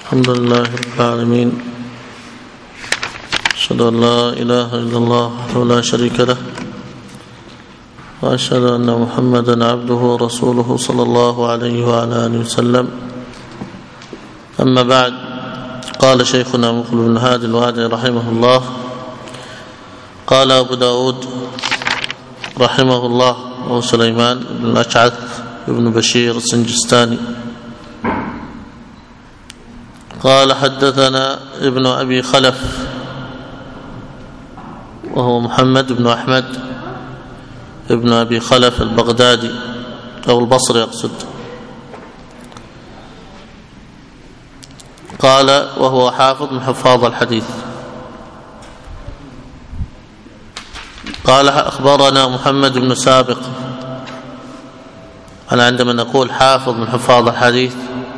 الحمد لله رب العالمين، أشهد أن لا إله إلا الله وحده لا شريك له، وأشهد أن محمدا عبده ورسوله صلى الله عليه وعلى آله وسلم. أما بعد، قال شيخنا مقبل بن هادي الوادعي رحمه الله: قال أبو داود رحمه الله وهو سليمان بن الأشعث بن بشير السنجستاني قال: حدثنا ابن أبي خلف وهو محمد بن أحمد ابن أبي خلف البغدادي أو البصري يقصد. قال وهو حافظ من حفاظ الحديث. قال: أخبرنا محمد بن سابق. أنا عندما نقول حافظ من حفاظ الحديث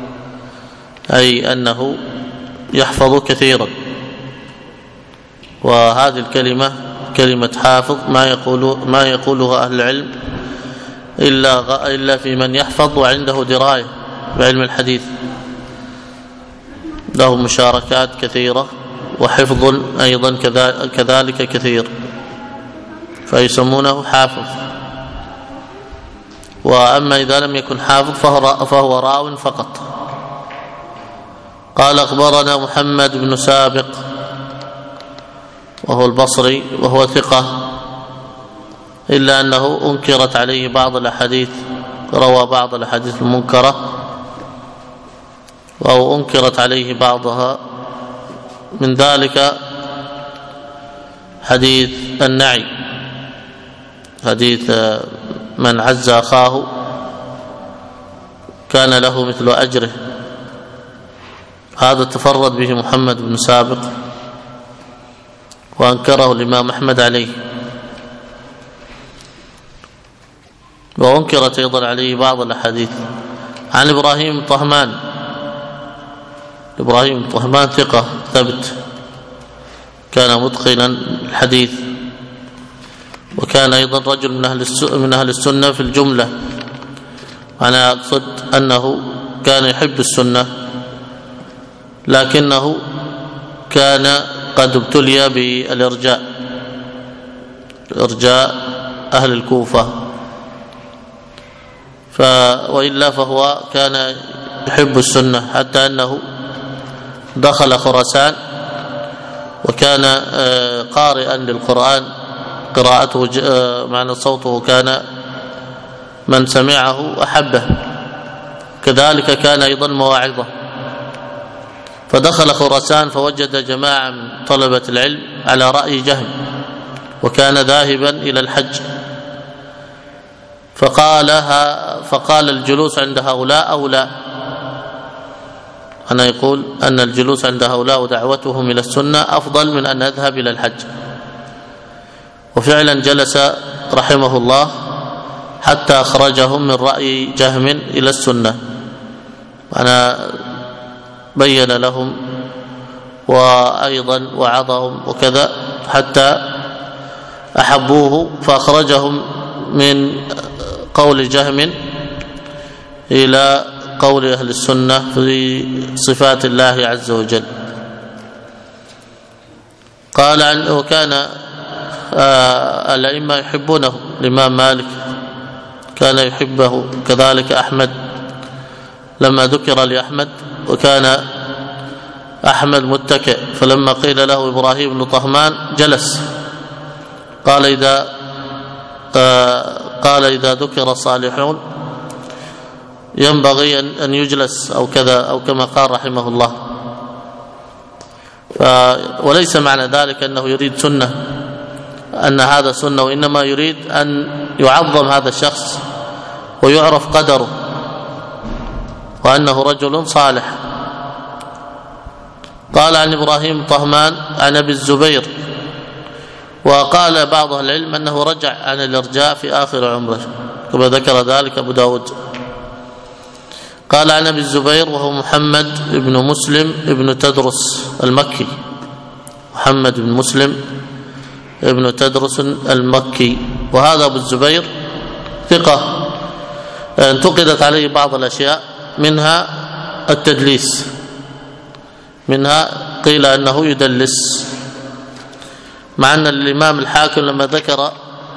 أي أنه يحفظ كثيرا، وهذه الكلمة كلمة حافظ ما يقولها أهل العلم إلا في من يحفظ وعنده دراية بعلم الحديث، له مشاركات كثيرة وحفظ أيضا كذلك كثير، فيسمونه حافظ. وأما إذا لم يكن حافظ فهو راو فقط. قال: أخبرنا محمد بن سابق وهو البصري وهو ثقة، إلا أنه أنكرت عليه بعض الأحاديث، روى بعض الأحاديث المنكرة أو أنكرت عليه بعضها، من ذلك حديث النعي، حديث من عز أخاه كان له مثل أجره، هذا تفرد به محمد بن سابق وأنكره الإمام أحمد عليه، وأنكرت أيضا عليه بعض الأحاديث. عن إبراهيم طهمان. إبراهيم طهمان ثقة ثبت، كان متقنا الحديث، وكان أيضا رجل من أهل السنة في الجملة. أنا أقصد أنه كان يحب السنة، لكنه كان قد ابتلي بالإرجاء، إرجاء أهل الكوفة، وإلا فهو كان يحب السنة، حتى أنه دخل خراسان وكان قارئا للقرآن، قراءته معنى صوته كان من سمعه أحبه، كذلك كان أيضا مواعظه. فدخل خراسان فوجد جماعة من طلبة العلم على رأي جهم، وكان ذاهبا إلى الحج، فقال الجلوس عند هؤلاء أولى. أنا يقول أن الجلوس عند هؤلاء ودعوتهم إلى السنة أفضل من أن نذهب إلى الحج. وفعلا جلس رحمه الله حتى أخرجهم من رأي جهم إلى السنة، أنا بين لهم وأيضا وعظهم وكذا حتى أحبوه، فأخرجهم من قول جهم إلى قول أهل السنة في صفات الله عز وجل. قال: وكان الأئمة يحبونه، الإمام مالك كان يحبه، كذلك أحمد لما ذكر لأحمد، وكان أحمد متكئ، فلما قيل له إبراهيم بن طهمان جلس. قال إذا ذكر الصالحون ينبغي أن يجلس أو كذا، أو كما قال رحمه الله. وليس معنى ذلك أنه يريد سنة، أن هذا سنة، وإنما يريد أن يعظم هذا الشخص ويعرف قدره وأنه رجل صالح. قال: عن إبراهيم طهمان عن أبي الزبير. وقال بعض أهل العلم أنه رجع عن الإرجاء في آخر عمره، كما ذكر ذلك أبو داود. قال: عن أبي الزبير وهو محمد بن مسلم بن تدرس المكي، محمد بن مسلم بن تدرس المكي، وهذا أبو الزبير ثقة انتقدت عليه بعض الأشياء، منها التدليس، منها قيل أنه يدلس، مع أن الإمام الحاكم لما ذكر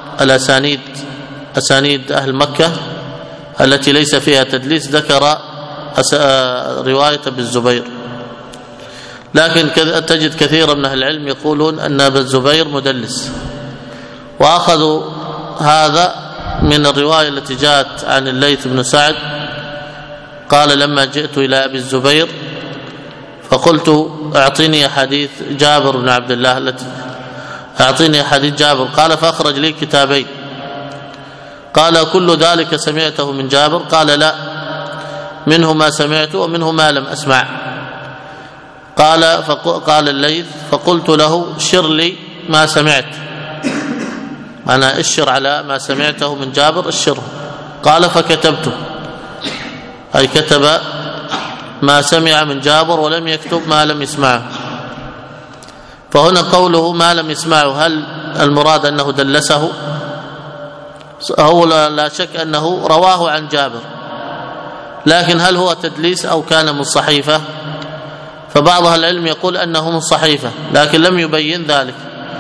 أسانيد أهل مكة التي ليس فيها تدليس ذكر رواية ابن الزبير، لكن تجد كثيرا من أهل العلم يقولون أن ابن الزبير مدلس، وأخذوا هذا من الرواية التي جاءت عن الليث بن سعد قال لما جئت إلى أبي الزبير فقلت أعطيني حديث جابر بن عبد الله أعطيني حديث جابر، قال فأخرج لي كتابين، قال كل ذلك سمعته من جابر؟ قال لا، منه ما سمعت ومنه ما لم أسمع. قال الليث فقلت له شر لي ما سمعت، أنا أشر على ما سمعته من جابر الشر. قال فكتبته، أي كتب ما سمع من جابر ولم يكتب ما لم يسمعه. فهنا قوله ما لم يسمعه، هل المراد أنه دلسه؟ هو لا شك أنه رواه عن جابر، لكن هل هو تدليس أو كان من صحيفة؟ فبعض أهل العلم يقول أنه من صحيفة لكن لم يبين ذلك،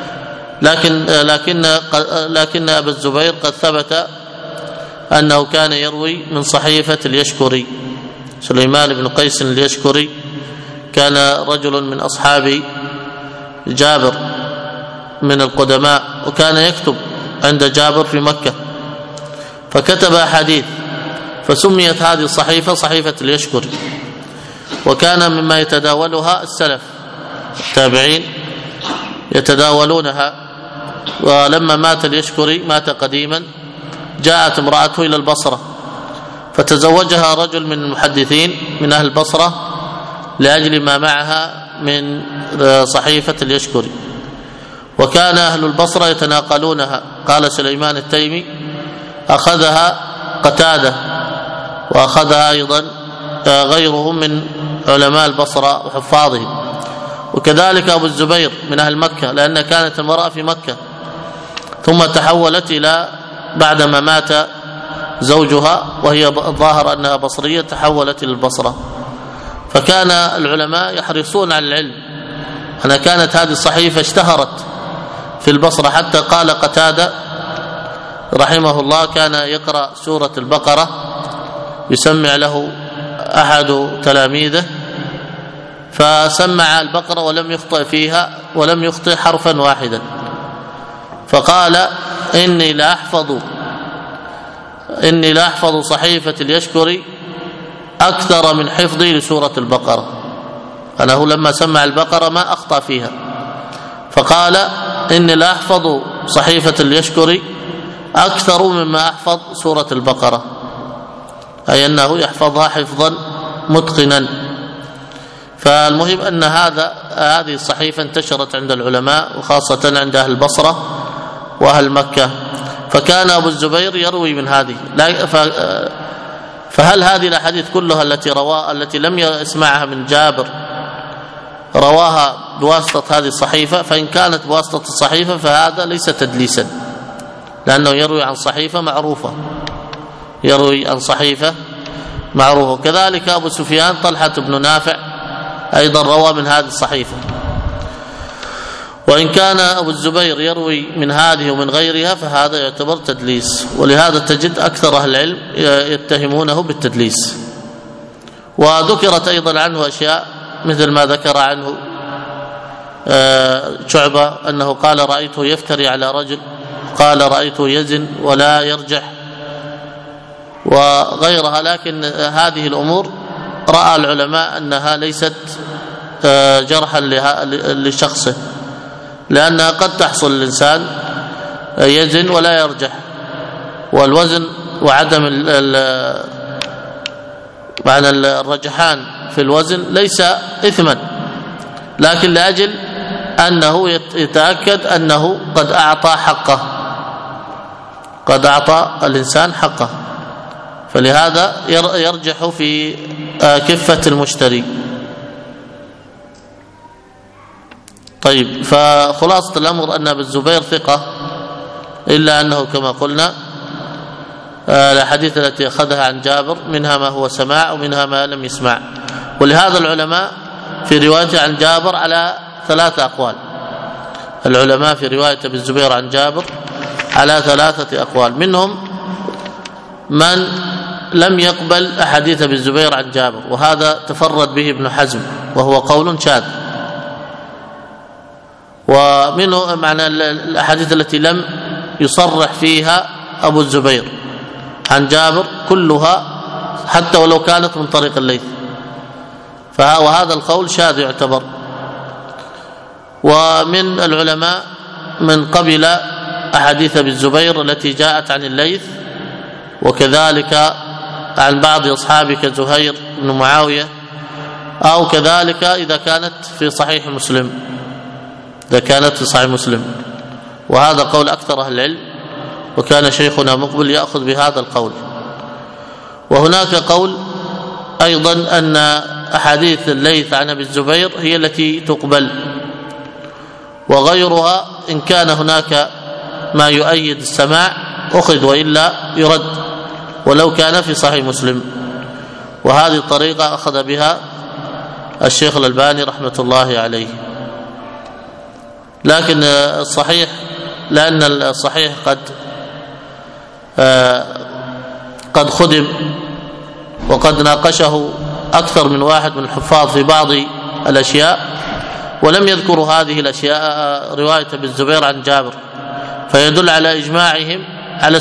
لكن أبا الزبير قد ثبت أنه كان يروي من صحيفة اليشكري. سليمان بن قيس اليشكري كان رجل من أصحاب جابر من القدماء، وكان يكتب عند جابر في مكة، فكتب أحاديث، فسميت هذه الصحيفة صحيفة اليشكري، وكان مما يتداولها السلف التابعين يتداولونها. ولما مات اليشكري، مات قديما، جاءت امرأته إلى البصرة فتزوجها رجل من المحدثين من أهل البصرة لأجل ما معها من صحيفة اليشكري، وكان أهل البصرة يتناقلونها. قال سليمان التيمي أخذها قتادة وأخذها أيضا غيرهم من علماء البصرة وحفاظهم، وكذلك أبو الزبير من أهل مكة، لأن كانت المرأة في مكة ثم تحولت إلى بعدما مات زوجها وهي الظاهر أنها بصرية تحولت إلى البصرة. فكان العلماء يحرصون على العلم، أنا كانت هذه الصحيفة اشتهرت في البصرة حتى قال قتادة رحمه الله كان يقرأ سورة البقرة يسمع له أحد تلاميذه فسمع البقرة ولم يخطئ فيها ولم يخطئ حرفا واحدا، فقال إني لا أحفظ صحيفة اليشكري أكثر من حفظي لسورة البقرة. أنه لما سمع البقرة ما أخطأ فيها، فقال إني لا أحفظ صحيفة اليشكري أكثر مما أحفظ سورة البقرة، أي أنه يحفظها حفظا متقنا. فالمهم أن هذه الصحيفة انتشرت عند العلماء وخاصة عند أهل البصرة وأهل مكة، فكان أبو الزبير يروي من هذه. فهل هذه الأحاديث كلها التي لم يسمعها من جابر رواها بواسطة هذه الصحيفة؟ فإن كانت بواسطة الصحيفة فهذا ليس تدليسا، لأنه يروي عن صحيفة معروفة. كذلك أبو سفيان طلحة بن نافع أيضا روى من هذه الصحيفة. وإن كان أبو الزبير يروي من هذه ومن غيرها فهذا يعتبر تدليس، ولهذا تجد أكثر أهل العلم يتهمونه بالتدليس. وذكرت أيضا عنه أشياء مثل ما ذكر عنه شعبة أنه قال رأيته يفتري على رجل، قال رأيته يزن ولا يرجح وغيرها. لكن هذه الأمور رأى العلماء أنها ليست جرحا لشخصه، لأنها قد تحصل الإنسان يزن ولا يرجح، والوزن وعدم معنى الرجحان في الوزن ليس إثما، لكن لأجل أنه يتأكد أنه قد أعطى الإنسان حقه، فلهذا يرجح في كفة المشتري. طيب، فخلاصة الأمر أن ابن الزبير ثقة، إلا أنه كما قلنا الأحاديث التي أخذها عن جابر منها ما هو سماع ومنها ما لم يسمع. ولهذا العلماء في روايته عن جابر على 3 أقوال. العلماء في رواية ابن الزبير عن جابر على 3 أقوال، منهم من لم يقبل أحاديث ابن الزبير عن جابر، وهذا تفرد به ابن حزم وهو قول شاذ. ومنه معنى الأحاديث التي لم يصرح فيها أبو الزبير عن جابر كلها حتى ولو كانت من طريق الليث، وهذا القول شاذ يعتبر. ومن العلماء من قبل أحاديث ابن الزبير التي جاءت عن الليث، وكذلك عن بعض أصحابه كزهير بن معاوية، أو كذلك إذا كانت في صحيح مسلم، وهذا قول أكثر أهل العلم، وكان شيخنا مقبل يأخذ بهذا القول. وهناك قول أيضا أن أحاديث الليث عن ابن الزبير هي التي تقبل، وغيرها إن كان هناك ما يؤيد السماع أخذ وإلا يرد ولو كان في صحيح مسلم. وهذه الطريقة أخذ بها الشيخ الألباني رحمة الله عليه. لكن الصحيح، لأن الصحيح قد خدم وقد ناقشه أكثر من واحد من الحفاظ في بعض الأشياء، ولم يذكروا هذه الأشياء رواية ابن الزبير عن جابر، فيدل على إجماعهم على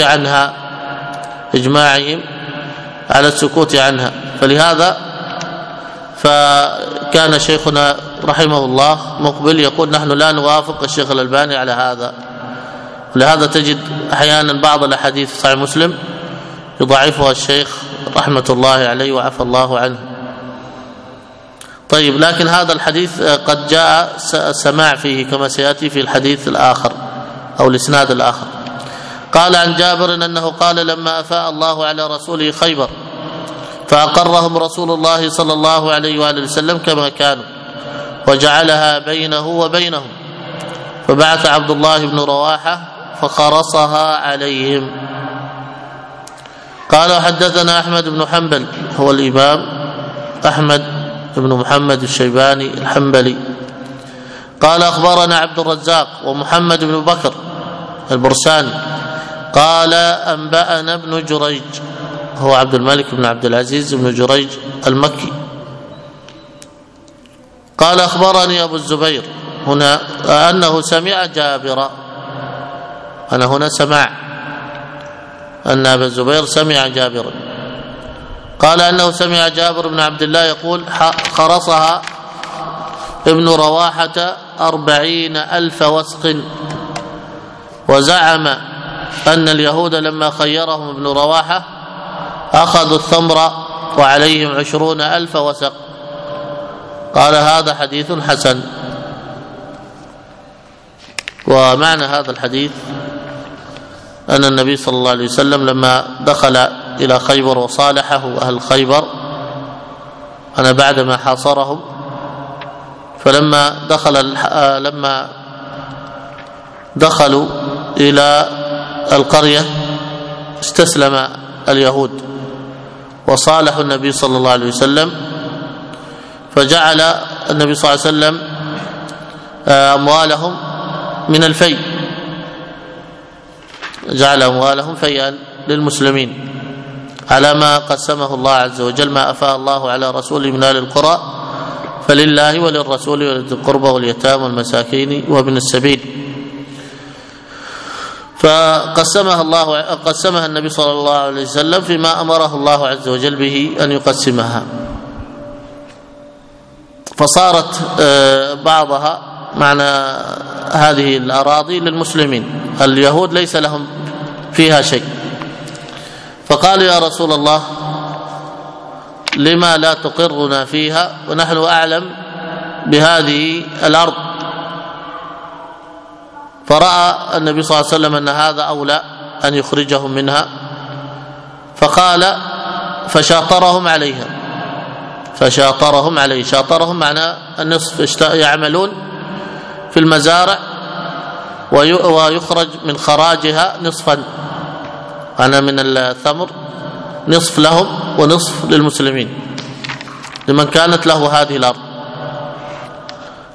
السكوت عنها. فلهذا فكان شيخنا رحمه الله مقبل يقول نحن لا نوافق الشيخ الألباني على هذا. ولهذا تجد أحيانا بعض الأحاديث في صحيح مسلم يضعفها الشيخ رحمة الله عليه وعفى الله عنه. طيب، لكن هذا الحديث قد جاء السماع فيه كما سيأتي في الحديث الآخر أو الإسناد الآخر. قال عن جابر أنه قال لما أفاء الله على رسوله خيبر فأقرهم رسول الله صلى الله عليه وآله وسلم كما كانوا، وجعلها بينه وبينهم، فبعث عبد الله بن رواحة فخرصها عليهم. قال حدثنا أحمد بن حنبل، هو الإمام أحمد بن محمد الشيباني الحنبلي، قال أخبرنا عبد الرزاق ومحمد بن بكر البرساني قال أنبأنا ابن جريج، هو عبد الملك بن عبد العزيز بن جريج المكي، قال أخبرني أبو الزبير هنا أنه سمع جابرا، أنا هنا سمع أن أبا الزبير سمع جابرا، قال أنه سمع جابر بن عبد الله يقول خرصها ابن رواحة 40,000 وسق، وزعم أن اليهود لما خيرهم ابن رواحة أخذوا الثمر وعليهم 20,000 وسق. قال هذا حديث حسن. ومعنى هذا الحديث أن النبي صلى الله عليه وسلم لما دخل إلى خيبر وصالحه أهل خيبر أنا بعدما حاصرهم، فلما دخلوا إلى القرية استسلم اليهود وصالحوا النبي صلى الله عليه وسلم، فجعل النبي صلى الله عليه وسلم أموالهم من الفيء، جعل أموالهم فيئا للمسلمين على ما قسمه الله عز وجل، ما أفاء الله على رسوله من أهل القرى فلله وللرسول ولذي القربى واليتامى والمساكين وابن السبيل. فقسمها النبي صلى الله عليه وسلم فيما أمره الله عز وجل به أن يقسمها، فصارت بعضها معنى هذه الأراضي للمسلمين، اليهود ليس لهم فيها شيء. فقالوا يا رسول الله لما لا تقرنا فيها ونحن أعلم بهذه الأرض؟ فرأى النبي صلى الله عليه وسلم أن هذا أولى أن يخرجهم منها، فقال فشاطرهم عليها، شاطرهم معنى النصف، يعملون في المزارع ويخرج من خراجها نصفا، أنا من الثمر نصف لهم ونصف للمسلمين لمن كانت له هذه الأرض.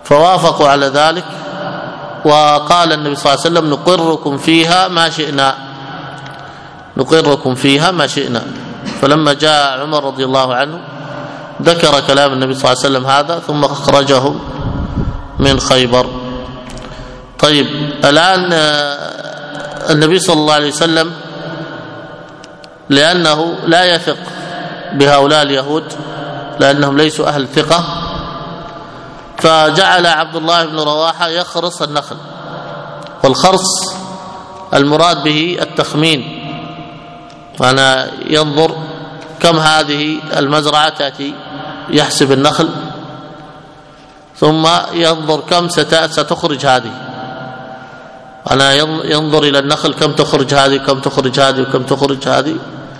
فوافقوا على ذلك، وقال النبي صلى الله عليه وسلم نقركم فيها ما شئنا، نقركم فيها ما شئنا. فلما جاء عمر رضي الله عنه ذكر كلام النبي صلى الله عليه وسلم هذا ثم أخرجهم من خيبر. طيب الآن النبي صلى الله عليه وسلم لأنه لا يثق بهؤلاء اليهود لأنهم ليسوا أهل ثقة، فجعل عبد الله بن رواحة يخرص النخل. والخرص المراد به التخمين، أنا ينظر كم هذه المزرعة تأتي، يحسب النخل ثم ينظر كم ستخرج هذه، أنا ينظر إلى النخل كم تخرج هذه كم تخرج هذه وكم تخرج هذه،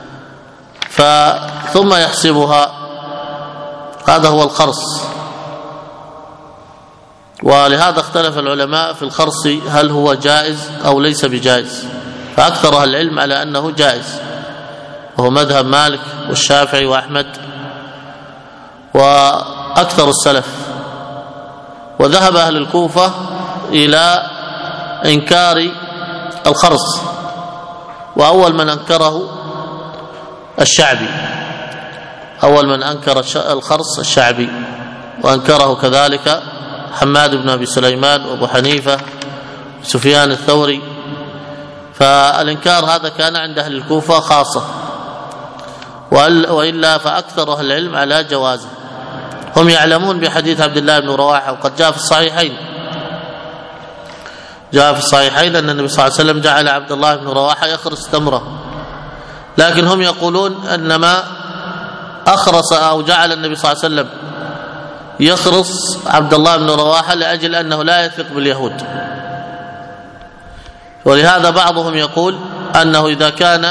ثم يحسبها. هذا هو الخرص. ولهذا اختلف العلماء في الخرص هل هو جائز أو ليس بجائز، فأكثر أهل العلم على أنه جائز، وهو مذهب مالك والشافعي وأحمد وأكثر السلف. وذهب أهل الكوفة إلى إنكار الخرص، وأول من أنكره الشعبي، أول من أنكر الخرص الشعبي، وأنكره كذلك حماد بن أبي سليمان وأبو حنيفة وسفيان الثوري. فالإنكار هذا كان عند أهل الكوفة خاصة، وإلا فأكثر أهل العلم على جوازه. هم يعلمون بحديث عبد الله بن رواحة، وقد جاء في الصحيحين، جاء في الصحيحين أن النبي صلى الله عليه وسلم جعل عبد الله بن رواحة يخرص تمره، لكن هم يقولون أنما أخرص أو جعل النبي صلى الله عليه وسلم يخرص عبد الله بن رواحة لأجل أنه لا يثق باليهود. ولهذا بعضهم يقول أنه إذا كان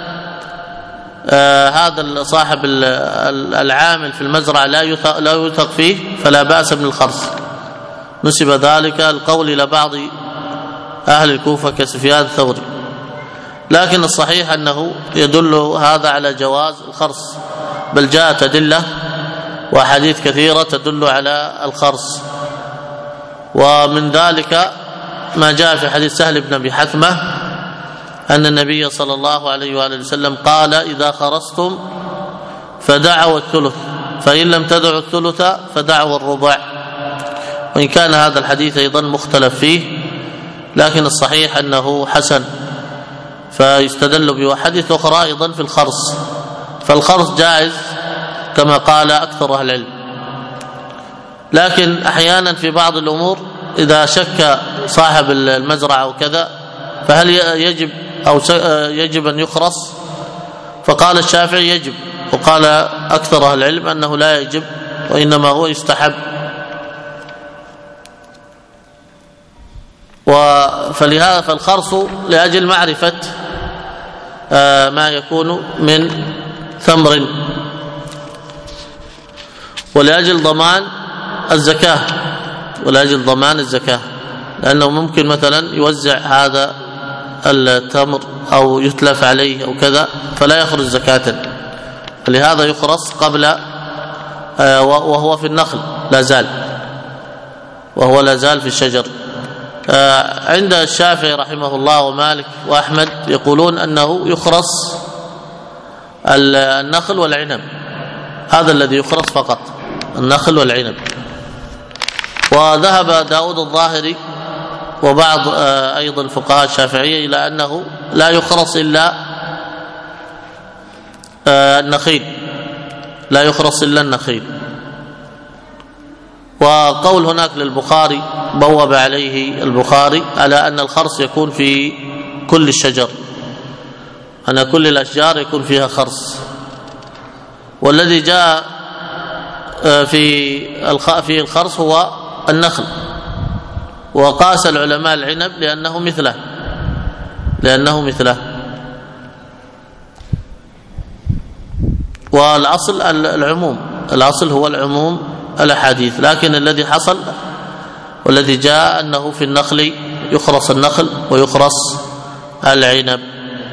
هذا صاحب العامل في المزرعة لا يثق فيه فلا بأس من الخرص. نسب ذلك القول إلى بعض أهل الكوفة كسفيان الثوري، لكن الصحيح أنه يدل هذا على جواز الخرص، بل جاءت أدلة وحديث كثيرة تدل على الخرص. ومن ذلك ما جاء في حديث سهل بن أبي حثمة أن النبي صلى الله عليه وآله وسلم قال إذا خرصتم فدعوا الثلث، فإن لم تدعوا الثلث فدعوا الربع. وإن كان هذا الحديث أيضا مختلف فيه، لكن الصحيح أنه حسن، فيستدل بحديث أخرى أيضا في الخرص. فالخرص جائز كما قال أكثر أهل العلم، لكن أحيانا في بعض الأمور إذا شك صاحب المزرعة أو كذا فهل يجب أن يخرص، فقال الشافعي يجب، وقال أكثر أهل العلم أنه لا يجب وإنما هو يستحب. فلهذا فالخرص لأجل معرفة ما يكون من ثمر، ولأجل ضمان الزكاة، ولأجل ضمان الزكاة، لأنه ممكن مثلا يوزع هذا التمر أو يتلف عليه أو كذا فلا يخرج زكاة، فلهذا يخرص قبل وهو في النخل لا زال، وهو لا زال في الشجر. عند الشافعي رحمه الله ومالك وأحمد يقولون أنه يخرص النخل والعنب، هذا الذي يخرص فقط، النخل والعنب. وذهب داود الظاهري وبعض أيضا الفقهاء الشافعية إلى أنه لا يخرص إلا النخيل، لا يخرص إلا النخيل. وقول هناك للبخاري بوب عليه البخاري على أن الخرص يكون في كل الشجر، أن كل الأشجار يكون فيها خرص. والذي جاء في الخرص هو النخل، وقاس العلماء العنب لأنه مثله. والأصل العموم، الأصل هو العموم الأحاديث، لكن الذي حصل والذي جاء أنه في النخل يخرص النخل ويخرص العنب.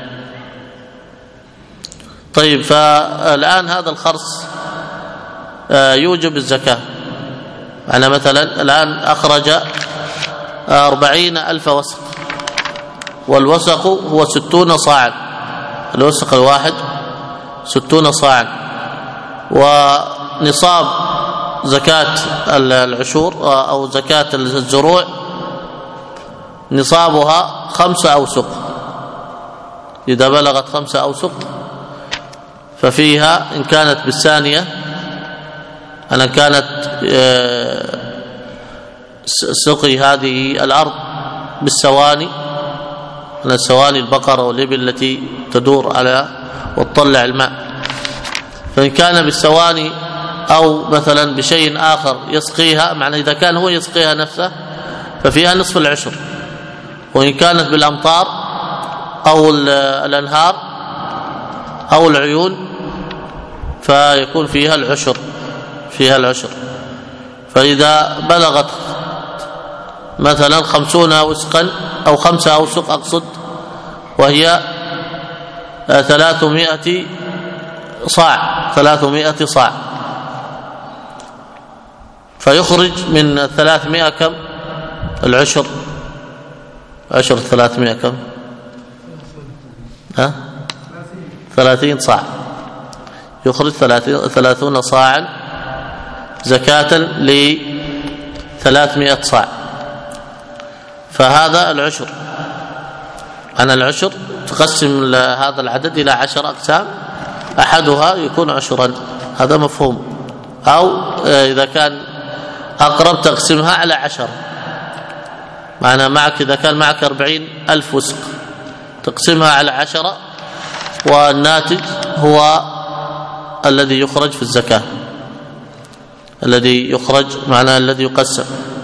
طيب، فالآن هذا الخرص يوجب الزكاة، أنا مثلا الآن أخرج 40,000 وسق، والوسق هو 60 صاعا، الوسق الواحد 60 صاعا، ونصاب زكاة العشور أو زكاة الزروع نصابها 5 أوسق. إذا بلغت 5 أوسق ففيها إن كانت بالثانية، أنا كانت سقي هذه الأرض بالسواني، من السواني البقرة والإبل التي تدور على وتطلع الماء، فإن كان بالسواني أو مثلا بشيء آخر يسقيها، معنى إذا كان هو يسقيها نفسه ففيها نصف العشر، وإن كانت بالأمطار أو الأنهار أو العيون فيكون فيها العشر. فإذا بلغت مثلا 50 وسقا أو 5 أوسق أقصد، وهي 300 صاع، فيخرج من 300 كم؟ العشر 300 كم؟ 30 صاع، يخرج 30 صاعا زكاة ل 300 صاع. فهذا العشر. أنا العشر تقسم هذا العدد إلى 10 أقسام، أحدها يكون عشرا، هذا مفهوم. أو إذا كان أقرب تقسمها على 10، معنى معك إذا كان معك 40,000 وسق تقسمها على 10، والناتج هو الذي يخرج في الزكاة، الذي يخرج معناه الذي يقسم.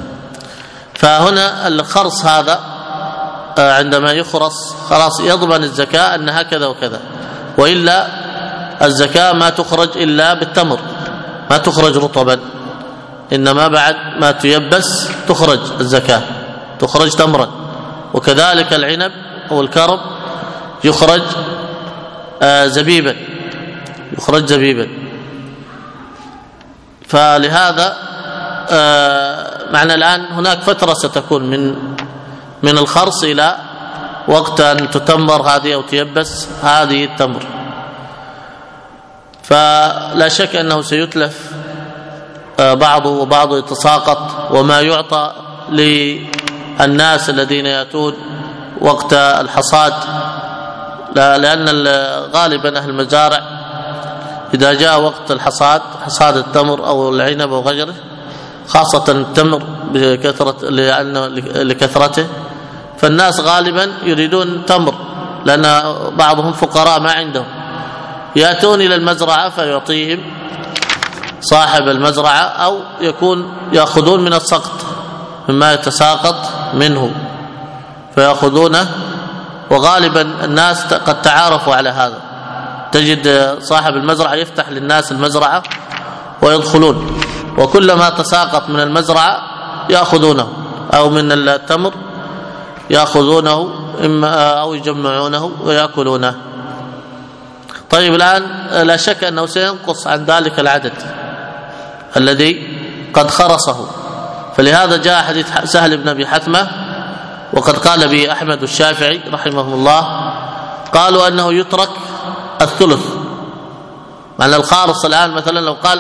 فهنا الخرص هذا عندما يخرص خلاص يضمن الزكاة أن هكذا وكذا، وإلا الزكاة ما تخرج إلا بالتمر، ما تخرج رطبا، إنما بعد ما تيبس تخرج الزكاة، تخرج تمرا. وكذلك العنب أو الكرم يخرج زبيبا، فلهذا معنى الآن هناك فترة ستكون من الخرص إلى وقت أن تتمر هذه أو تيبس هذه التمر، فلا شك أنه سيتلف بعضه وبعضه يتساقط، وما يعطى للناس الذين يأتون وقت الحصاد، لأن غالبا أهل المزارع إذا جاء وقت الحصاد، حصاد التمر أو العنب أو غيره، خاصة التمر لكثرته، فالناس غالبا يريدون تمر، لأن بعضهم فقراء ما عندهم، يأتون إلى المزرعة فيعطيهم صاحب المزرعة، أو يأخذون من السقط مما يتساقط منه فيأخذونه. وغالبا الناس قد تعارفوا على هذا، تجد صاحب المزرعة يفتح للناس المزرعة ويدخلون، وكلما تساقط من المزرعة يأخذونه، أو من التمر يأخذونه أو يجمعونه ويأكلونه. طيب الآن لا شك أنه سينقص عن ذلك العدد الذي قد خرصه، فلهذا جاء حديث سهل بن أبي حثمة، وقد قال به أحمد والشافعي رحمهم الله، قالوا أنه يترك الثلث. معنى الخارص الآن مثلا لو قال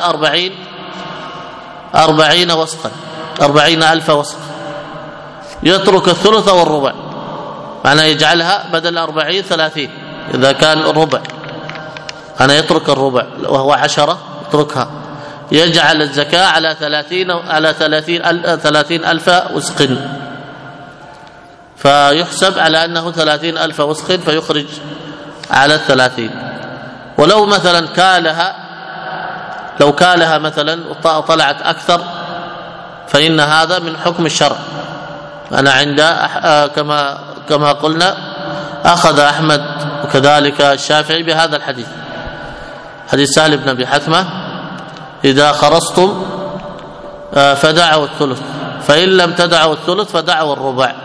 40 وسقا، 40,000 وسق، يترك الثلث والربع، معنى يجعلها بدل 40 30، إذا كان الربع أنا يترك الربع وهو 10 يتركها، يجعل الزكاة على 30,000 وسق، فيحسب على أنه 30,000 وسق، فيخرج على 30. ولو مثلا لو كالها مثلا طلعت أكثر، فإن هذا من حكم الشرع. أنا عند كما قلنا أخذ أحمد وكذلك الشافعي بهذا الحديث، حديث سهل بن أبي حثمة: إذا خرصتم فدعوا الثلث، فإن لم تدعوا الثلث فدعوا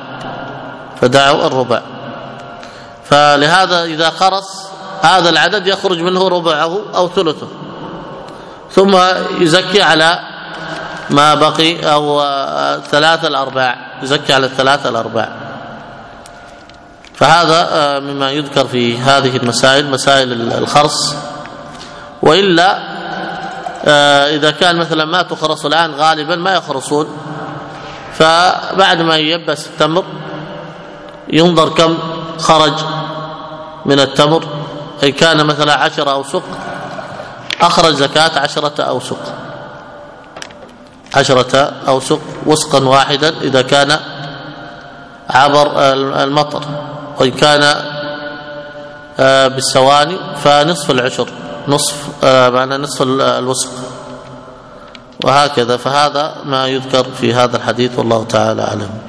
الربع. فلهذا إذا خرص هذا العدد يخرج منه ربعه أو ثلثه، ثم يزكي على ما بقي أو 3/4 يزكي على 3/4. فهذا مما يذكر في هذه المسائل، مسائل الخرص. وإلا إذا كان مثلا ما تخرص الآن غالبا ما يخرصون، فبعد ما ييبس التمر ينظر كم خرج من التمر، إن كان مثلا 10 أوسق أخرج زكاة 10 أوسق، 10 أوسق وسقا واحدا إذا كان عبر المطر، وإن كان بالسواني فنصف العشر، نصف الوسق، وهكذا. فهذا ما يذكر في هذا الحديث، والله تعالى أعلم.